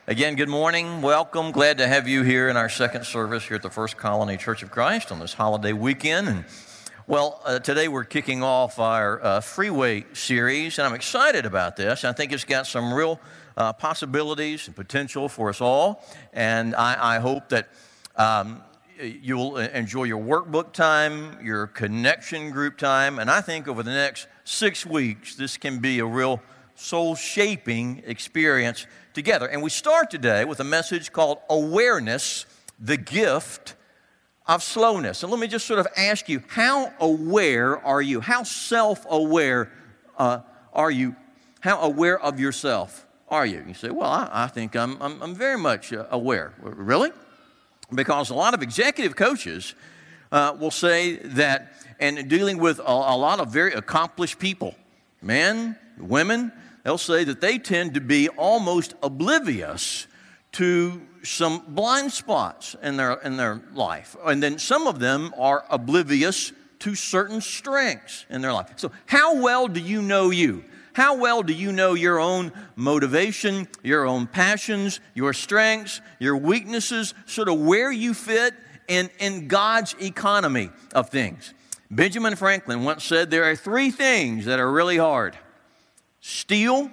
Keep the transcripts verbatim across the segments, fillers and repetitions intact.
Again, good morning. Welcome. Glad to have you here in our second service here at the First Colony Church of Christ on this holiday weekend. And well, uh, today we're kicking off our uh, freeway series, and I'm excited about this. I think it's got some real uh, possibilities and potential for us all, and I, I hope that um, you'll enjoy your workbook time, your connection group time, and I think over the next six weeks, this can be a real soul-shaping experience together. And we start today with a message called Awareness, the Gift of Slowness. And let me just sort of ask you, how aware are you? How self-aware uh, are you? How aware of yourself are you? You say, well, I, I think I'm, I'm, I'm very much uh, aware. Really? Because a lot of executive coaches uh, will say that, and dealing with a, a lot of very accomplished people, men, women, they'll say that they tend to be almost oblivious to some blind spots in their in their life. And then some of them are oblivious to certain strengths in their life. So how well do you know you? How well do you know your own motivation, your own passions, your strengths, your weaknesses, sort of where you fit in, in God's economy of things? Benjamin Franklin once said there are three things that are really hard: steel,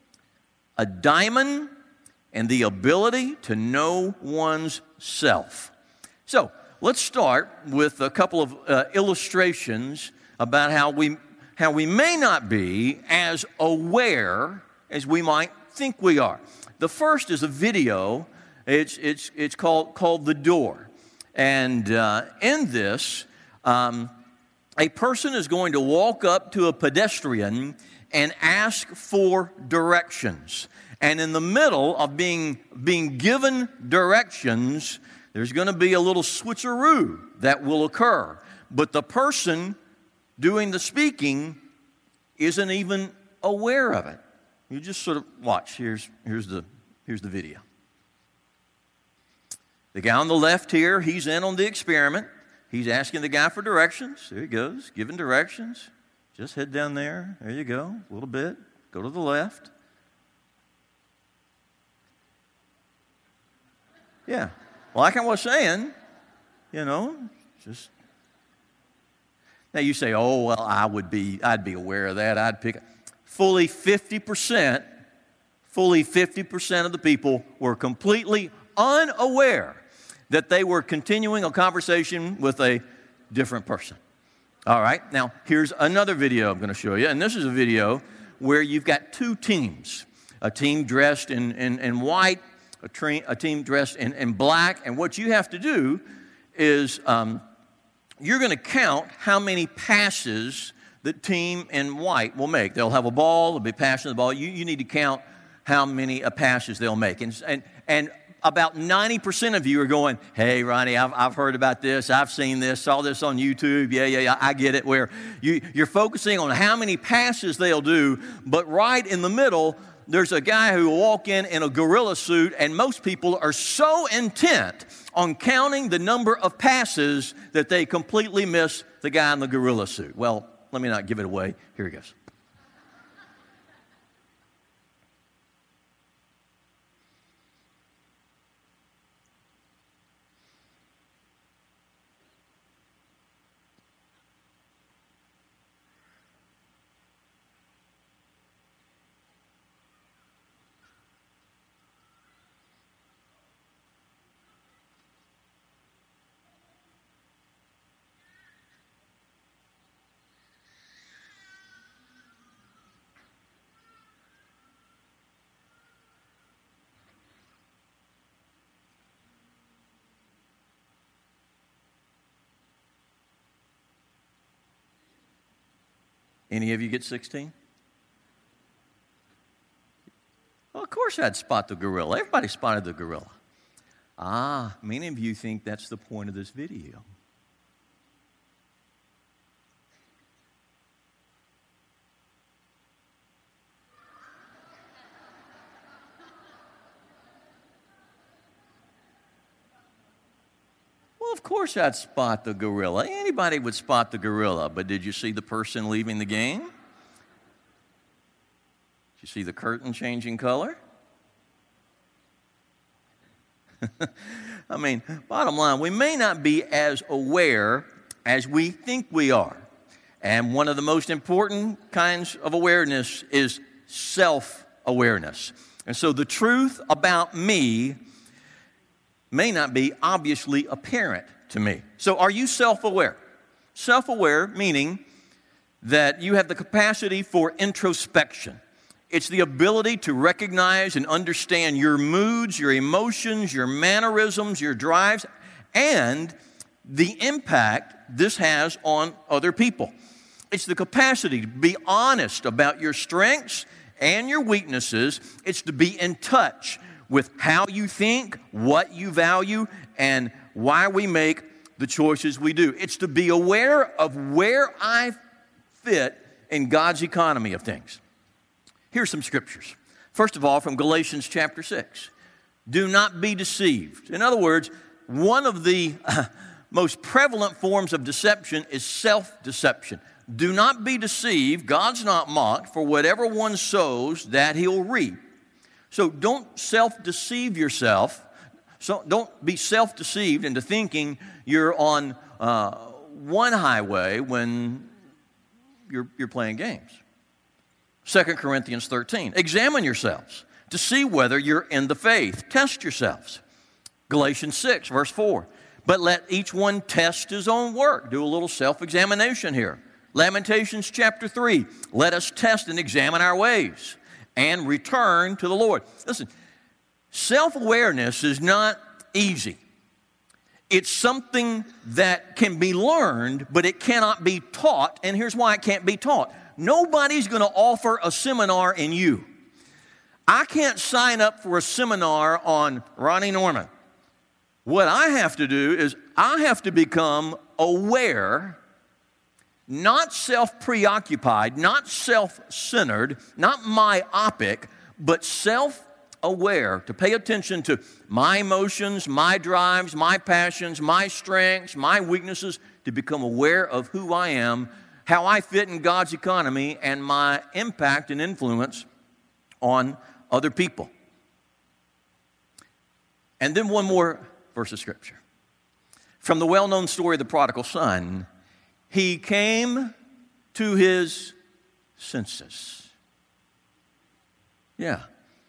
a diamond, and the ability to know one's self. So let's start with a couple of uh, illustrations about how we how we may not be as aware as we might think we are. The first is a video. It's it's it's called called The Door, and uh, in this, um, a person is going to walk up to a pedestrian and ask for directions. And in the middle of being, being given directions, there's going to be a little switcheroo that will occur. But the person doing the speaking isn't even aware of it. You just sort of watch. Here's, here's, the, here's the video. The guy on the left here, he's in on the experiment. He's asking the guy for directions. There he goes, giving directions. Just head down there. There you go. A little bit. Go to the left. Yeah. Like I was saying, you know, just. Now you say, oh, well, I would be, I'd be aware of that. I'd pick. Fully fifty percent, fully fifty percent of the people were completely unaware that they were continuing a conversation with a different person. All right, now here's another video I'm going to show you, and this is a video where you've got two teams, a team dressed in, in, in white, a, tre- a team dressed in, in black, and what you have to do is um, you're going to count how many passes the team in white will make. They'll have a ball, they'll be passing the ball. You, you need to count how many uh, passes they'll make, and and and about ninety percent of you are going, hey, Ronnie, I've, I've heard about this. I've seen this, saw this on YouTube. Yeah, yeah, yeah, I get it. Where you, you're focusing on how many passes they'll do, but right in the middle, there's a guy who will walk in in a gorilla suit, and most people are so intent on counting the number of passes that they completely miss the guy in the gorilla suit. Well, let me not give it away. Here he goes. Any of you get sixteen? Well, of course I'd spot the gorilla. Everybody spotted the gorilla. Ah, many of you think that's the point of this video. Well, of course I'd spot the gorilla. Anybody would spot the gorilla. But did you see the person leaving the game? Did you see the curtain changing color? I mean, bottom line, we may not be as aware as we think we are. And one of the most important kinds of awareness is self-awareness. And so the truth about me may not be obviously apparent to me. So are you self-aware? Self-aware meaning that you have the capacity for introspection. It's the ability to recognize and understand your moods, your emotions, your mannerisms, your drives, and the impact this has on other people. It's the capacity to be honest about your strengths and your weaknesses. It's to be in touch with how you think, what you value, and why we make the choices we do. It's to be aware of where I fit in God's economy of things. Here's some scriptures. First of all, from Galatians chapter six. Do not be deceived. In other words, one of the uh, most prevalent forms of deception is self-deception. Do not be deceived. God's not mocked. For whatever one sows, that he'll reap. So don't self-deceive yourself. So don't be self-deceived into thinking you're on uh, one highway when you're, you're playing games. Second Corinthians thirteen, examine yourselves to see whether you're in the faith. Test yourselves. Galatians six, verse four, but let each one test his own work. Do a little self-examination here. Lamentations chapter three, let us test and examine our ways and return to the Lord. Listen, self-awareness is not easy. It's something that can be learned, but it cannot be taught, and here's why it can't be taught. Nobody's going to offer a seminar in you. I can't sign up for a seminar on Ronnie Norman. What I have to do is I have to become aware, not self-preoccupied, not self-centered, not myopic, but self-aware, to pay attention to my emotions, my drives, my passions, my strengths, my weaknesses, to become aware of who I am, how I fit in God's economy, and my impact and influence on other people. And then one more verse of Scripture. From the well-known story of the prodigal son, he came to his senses. Yeah.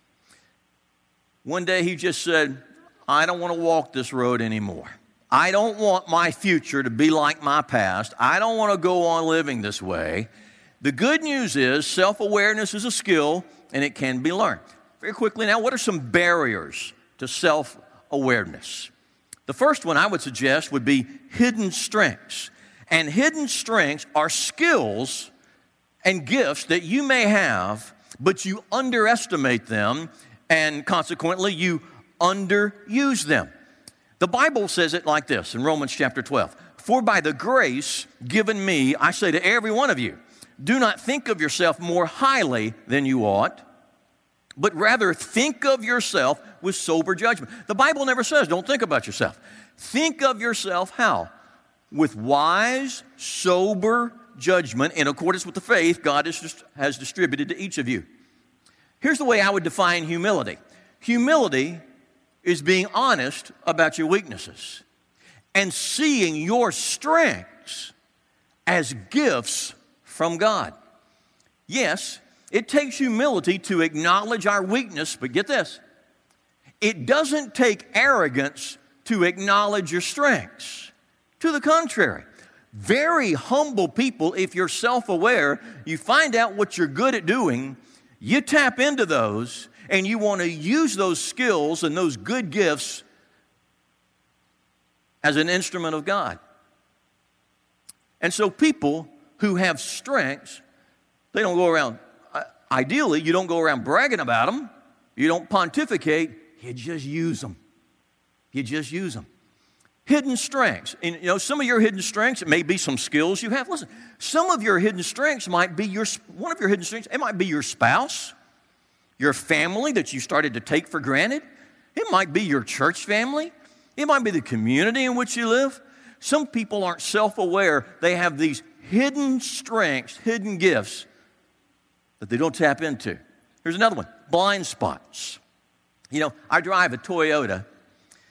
One day he just said, I don't want to walk this road anymore. I don't want my future to be like my past. I don't want to go on living this way. The good news is self-awareness is a skill and it can be learned. Very quickly now, what are some barriers to self-awareness? The first one I would suggest would be hidden strengths. And hidden strengths are skills and gifts that you may have, but you underestimate them, and consequently you underuse them. The Bible says it like this in Romans chapter twelve. For by the grace given me, I say to every one of you, do not think of yourself more highly than you ought, but rather think of yourself with sober judgment. The Bible never says don't think about yourself. Think of yourself how? With wise, sober judgment in accordance with the faith God has, has distributed to each of you. Here's the way I would define humility. Humility is being honest about your weaknesses and seeing your strengths as gifts from God. Yes, it takes humility to acknowledge our weakness, but get this, it doesn't take arrogance to acknowledge your strengths. To the contrary, very humble people, if you're self-aware, you find out what you're good at doing, you tap into those, and you want to use those skills and those good gifts as an instrument of God. And so people who have strengths, they don't go around, ideally, you don't go around bragging about them. You don't pontificate. You just use them. You just use them. Hidden strengths. And, you know, some of your hidden strengths, it may be some skills you have. Listen, some of your hidden strengths might be your, one of your hidden strengths, it might be your spouse, your family that you started to take for granted. It might be your church family. It might be the community in which you live. Some people aren't self-aware. They have these hidden strengths, hidden gifts that they don't tap into. Here's another one, blind spots. You know, I drive a Toyota,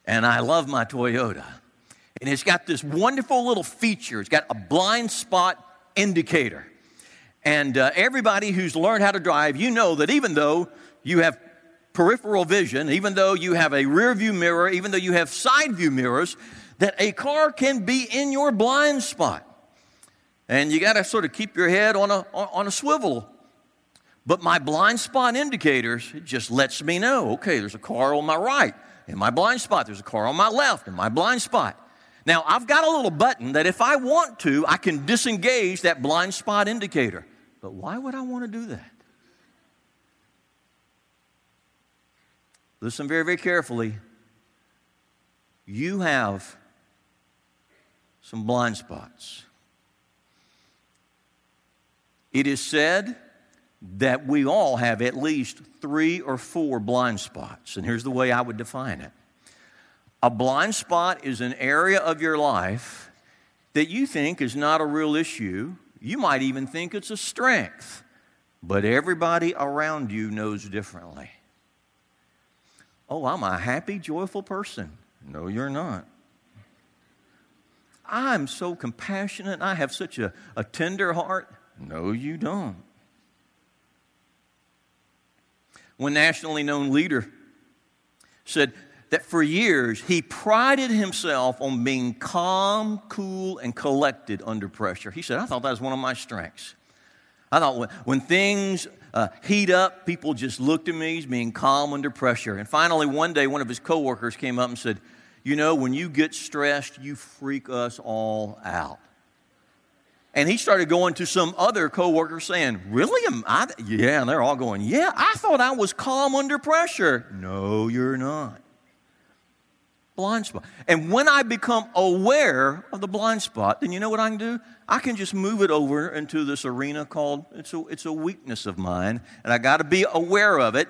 and I love my Toyota. And it's got this wonderful little feature. It's got a blind spot indicator. And uh, everybody who's learned how to drive, you know that even though you have peripheral vision, even though you have a rear view mirror, even though you have side view mirrors, that a car can be in your blind spot. And you got to sort of keep your head on a, on a swivel. But my blind spot indicators, it just lets me know, okay, there's a car on my right in my blind spot. There's a car on my left in my blind spot. Now, I've got a little button that if I want to, I can disengage that blind spot indicator. But why would I want to do that? Listen very, very carefully. You have some blind spots. It is said that we all have at least three or four blind spots. And here's the way I would define it. A blind spot is an area of your life that you think is not a real issue. You might even think it's a strength. But everybody around you knows differently. Oh, I'm a happy, joyful person. No, you're not. I'm so compassionate. I have such a, a tender heart. No, you don't. One nationally known leader said that for years he prided himself on being calm, cool, and collected under pressure. He said, I thought that was one of my strengths. I thought when, when things uh, heat up, people just looked at me as being calm under pressure. And finally, one day, one of his coworkers came up and said, you know, when you get stressed, you freak us all out. And he started going to some other coworkers saying, really? Am I? Yeah, and they're all going, yeah, I thought I was calm under pressure. No, you're not. Blind spot. And when I become aware of the blind spot, then you know what I can do? I can just move it over into this arena called, it's a, it's a weakness of mine, and I got to be aware of it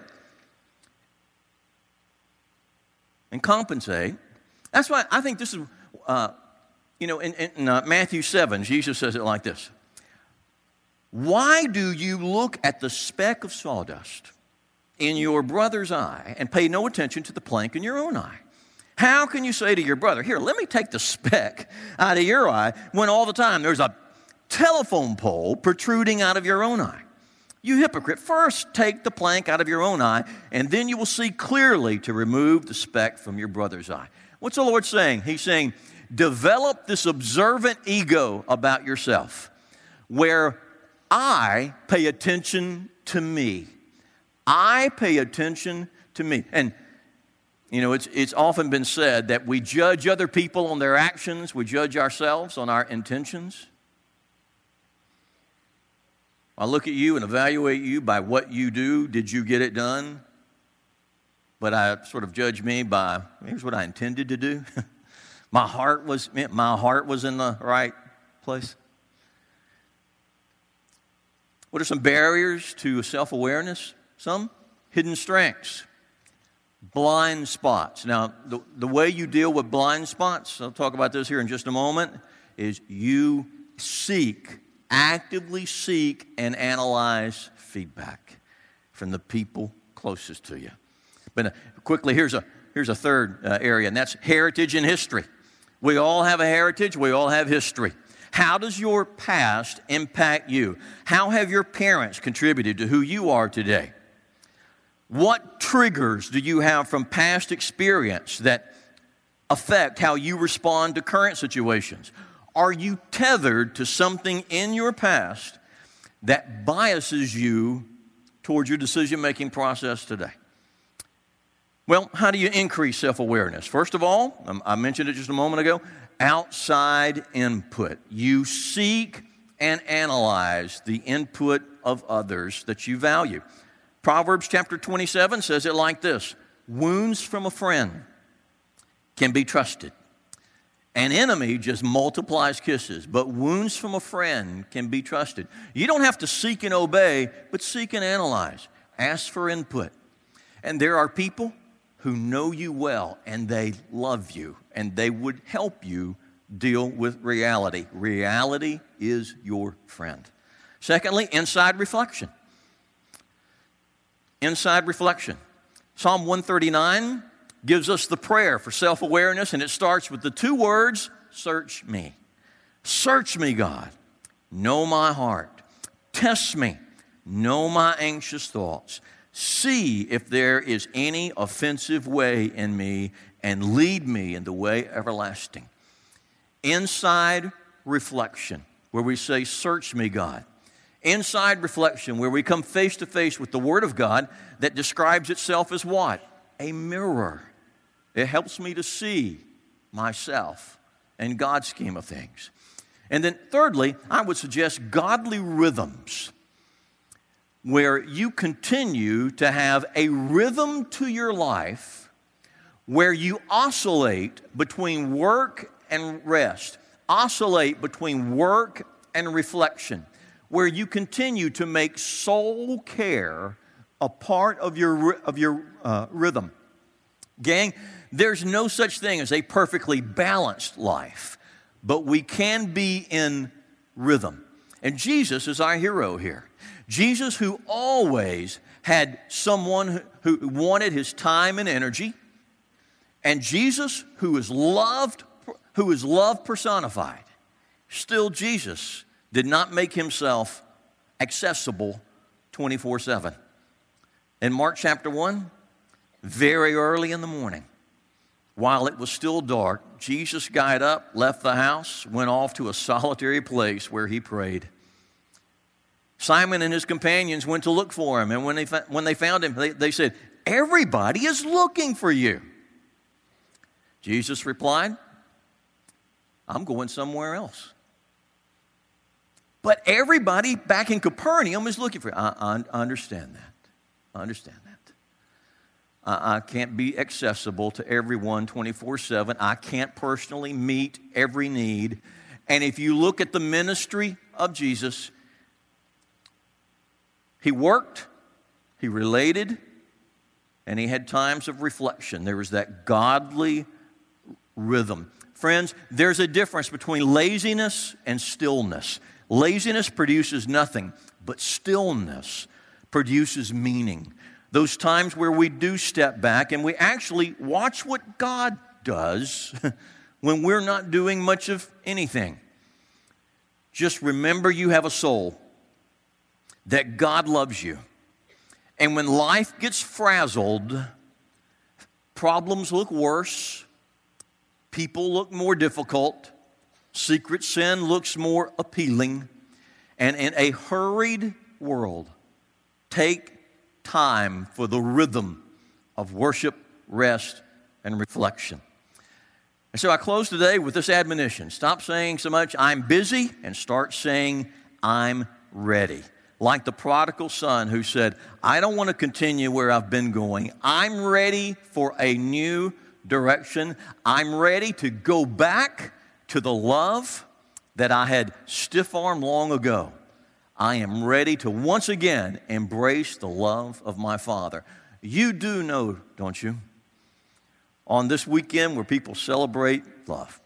and compensate. That's why I think this is, uh, you know, in, in uh, Matthew seven, Jesus says it like this. Why do you look at the speck of sawdust in your brother's eye and pay no attention to the plank in your own eye? How can you say to your brother, here, let me take the speck out of your eye, when all the time there's a telephone pole protruding out of your own eye? You hypocrite, first take the plank out of your own eye, and then you will see clearly to remove the speck from your brother's eye. What's the Lord saying? He's saying, develop this observant ego about yourself, where I pay attention to me. I pay attention to me. And you know, it's, it's often been said that we judge other people on their actions. We judge ourselves on our intentions. I look at you and evaluate you by what you do. Did you get it done? But I sort of judge me by, here's what I intended to do. my heart was my heart was in the right place. What are some barriers to self-awareness? Some hidden strengths. Blind spots. Now, the, the way you deal with blind spots, I'll talk about this here in just a moment, is you seek, actively seek and analyze feedback from the people closest to you. But uh, quickly, here's a, here's a third uh, area, and that's heritage and history. We all have a heritage. We all have history. How does your past impact you? How have your parents contributed to who you are today? What triggers do you have from past experience that affect how you respond to current situations? Are you tethered to something in your past that biases you towards your decision-making process today? Well, how do you increase self-awareness? First of all, I mentioned it just a moment ago, outside input. You seek and analyze the input of others that you value. Proverbs chapter twenty-seven says it like this. Wounds from a friend can be trusted. An enemy just multiplies kisses, but wounds from a friend can be trusted. You don't have to seek and obey, but seek and analyze. Ask for input. And there are people who know you well, and they love you, and they would help you deal with reality. Reality is your friend. Secondly, inside reflection. Inside reflection. Psalm one thirty-nine gives us the prayer for self-awareness, and it starts with the two words, search me. Search me, God. Know my heart. Test me. Know my anxious thoughts. See if there is any offensive way in me, and lead me in the way everlasting. Inside reflection, where we say, search me, God. Inside reflection, where we come face to face with the Word of God that describes itself as what? A mirror. It helps me to see myself and God's scheme of things. And then thirdly, I would suggest godly rhythms, where you continue to have a rhythm to your life where you oscillate between work and rest, oscillate between work and reflection, where you continue to make soul care a part of your, of your uh, rhythm. Gang, there's no such thing as a perfectly balanced life, but we can be in rhythm. And Jesus is our hero here. Jesus, who always had someone who, who wanted his time and energy, and Jesus, who is loved, who is love personified. Still, Jesus did not make himself accessible twenty-four seven. In Mark chapter one, very early in the morning, while it was still dark, Jesus got up, left the house, went off to a solitary place where he prayed. Simon and his companions went to look for him, and when they, when they found him, they, they said, everybody is looking for you. Jesus replied, I'm going somewhere else. But everybody back in Capernaum is looking for you. I, I, I understand that. I understand that. I, I can't be accessible to everyone twenty-four seven. I can't personally meet every need. And if you look at the ministry of Jesus, he worked, he related, and he had times of reflection. There was that godly rhythm. Friends, there's a difference between laziness and stillness. Laziness produces nothing, but stillness produces meaning. Those times where we do step back and we actually watch what God does when we're not doing much of anything. Just remember you have a soul, that God loves you. And when life gets frazzled, problems look worse, people look more difficult, secret sin looks more appealing, and in a hurried world, take time for the rhythm of worship, rest, and reflection. And so I close today with this admonition. Stop saying so much, I'm busy, and start saying, I'm ready. Like the prodigal son who said, I don't want to continue where I've been going. I'm ready for a new direction. I'm ready to go back to the love that I had stiff-armed long ago. I am ready to once again embrace the love of my Father. You do know, don't you, on this weekend where people celebrate love,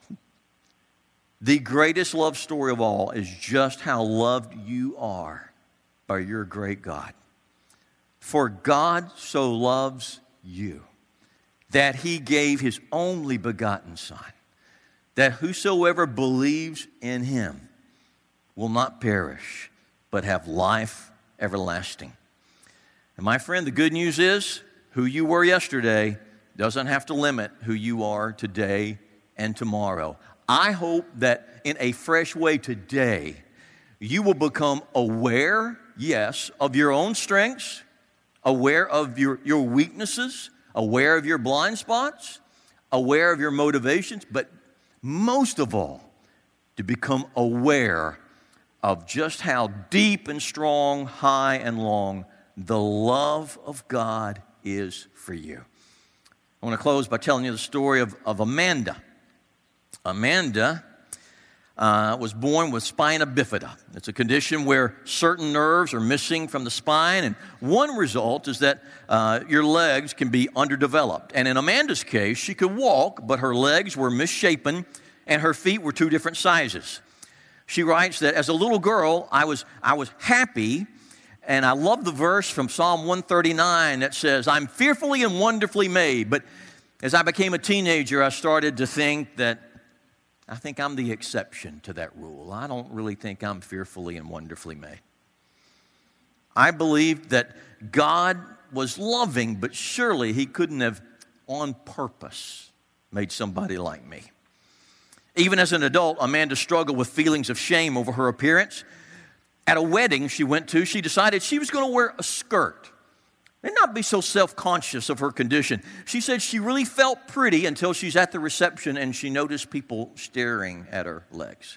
the greatest love story of all is just how loved you are by your great God. For God so loves you that he gave his only begotten Son, that whosoever believes in him will not perish, but have life everlasting. And my friend, the good news is, who you were yesterday doesn't have to limit who you are today and tomorrow. I hope that in a fresh way today, you will become aware, yes, of your own strengths, aware of your, your weaknesses, aware of your blind spots, aware of your motivations, but most of all, to become aware of just how deep and strong, high and long the love of God is for you. I want to close by telling you the story of, of Amanda. Amanda uh, was born with spina bifida. It's a condition where certain nerves are missing from the spine, and one result is that uh, your legs can be underdeveloped. And in Amanda's case, she could walk, but her legs were misshapen, and her feet were two different sizes. She writes that as a little girl, I was, I was happy, and I love the verse from Psalm one thirty-nine that says, I'm fearfully and wonderfully made. But As I became a teenager, I started to think that I think I'm the exception to that rule. I don't really think I'm fearfully and wonderfully made. I believed that God was loving, but surely He couldn't have on purpose made somebody like me. Even as an adult, Amanda struggled with feelings of shame over her appearance. At a wedding she went to, she decided she was going to wear a skirt and not be so self-conscious of her condition. She said she really felt pretty until she's at the reception and she noticed people staring at her legs.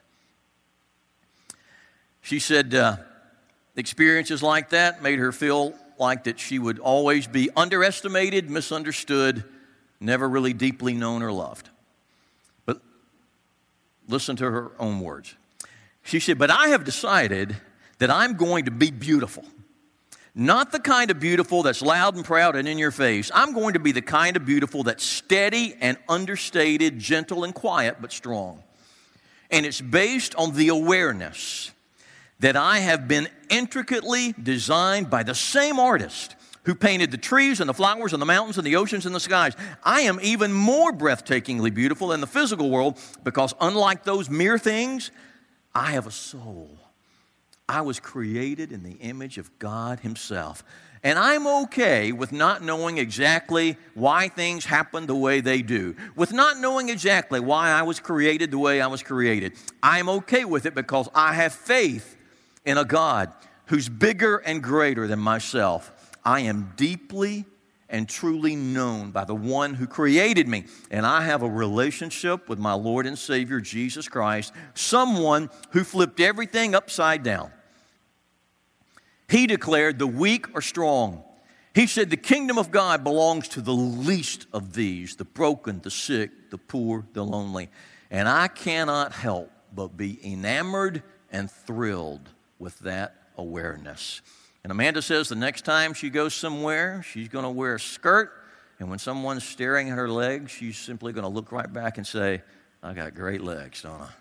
She said uh, experiences like that made her feel like that she would always be underestimated, misunderstood, never really deeply known or loved. But listen to her own words. She said, but I have decided that I'm going to be beautiful. Not the kind of beautiful that's loud and proud and in your face. I'm going to be the kind of beautiful that's steady and understated, gentle and quiet, but strong. And it's based on the awareness that I have been intricately designed by the same artist who painted the trees and the flowers and the mountains and the oceans and the skies. I am even more breathtakingly beautiful in the physical world because unlike those mere things, I have a soul. I was created in the image of God Himself. And I'm okay with not knowing exactly why things happen the way they do, with not knowing exactly why I was created the way I was created. I'm okay with it because I have faith in a God who's bigger and greater than myself. I am deeply and truly known by the one who created me. And I have a relationship with my Lord and Savior, Jesus Christ, someone who flipped everything upside down. He declared the weak are strong. He said the kingdom of God belongs to the least of these, the broken, the sick, the poor, the lonely. And I cannot help but be enamored and thrilled with that awareness. And Amanda says the next time she goes somewhere, she's going to wear a skirt. And when someone's staring at her legs, she's simply going to look right back and say, I got great legs, don't I?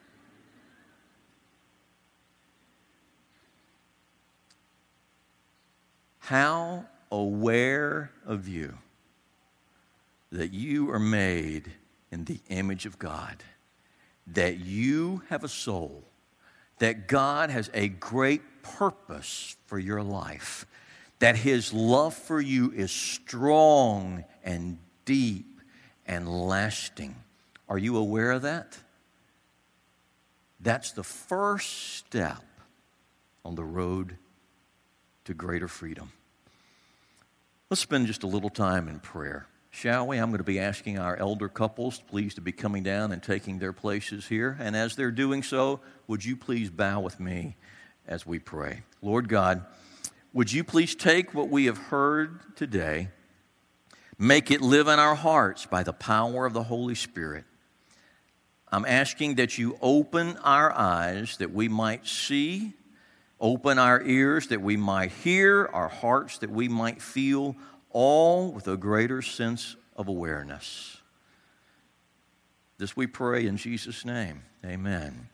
How aware of you that you are made in the image of God, that you have a soul, that God has a great purpose for your life, that His love for you is strong and deep and lasting. Are you aware of that? That's the first step on the road to greater freedom. Let's spend just a little time in prayer, shall we? I'm going to be asking our elder couples, please, to be coming down and taking their places here. And as they're doing so, would you please bow with me as we pray? Lord God, would you please take what we have heard today, make it live in our hearts by the power of the Holy Spirit. I'm asking that you open our eyes that we might see, open our ears that we might hear, our hearts that we might feel, all with a greater sense of awareness. This we pray in Jesus' name. Amen.